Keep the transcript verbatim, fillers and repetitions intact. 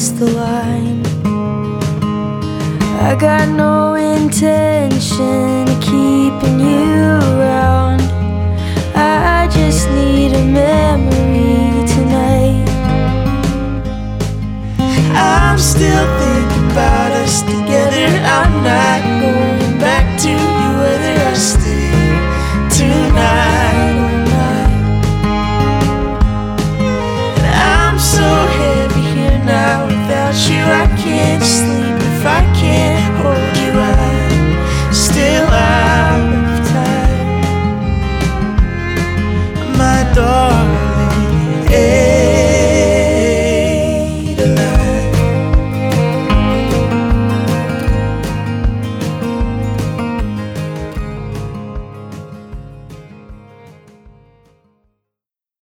cross the line. I got no intention of keeping you around. I just need a memory tonight. I'm still thinking about us together. I'm not going back to you whether I stay tonight or not. And I'm so heavy here now without you. I can't sleep if I can't hold you. I'm still out of time. My dog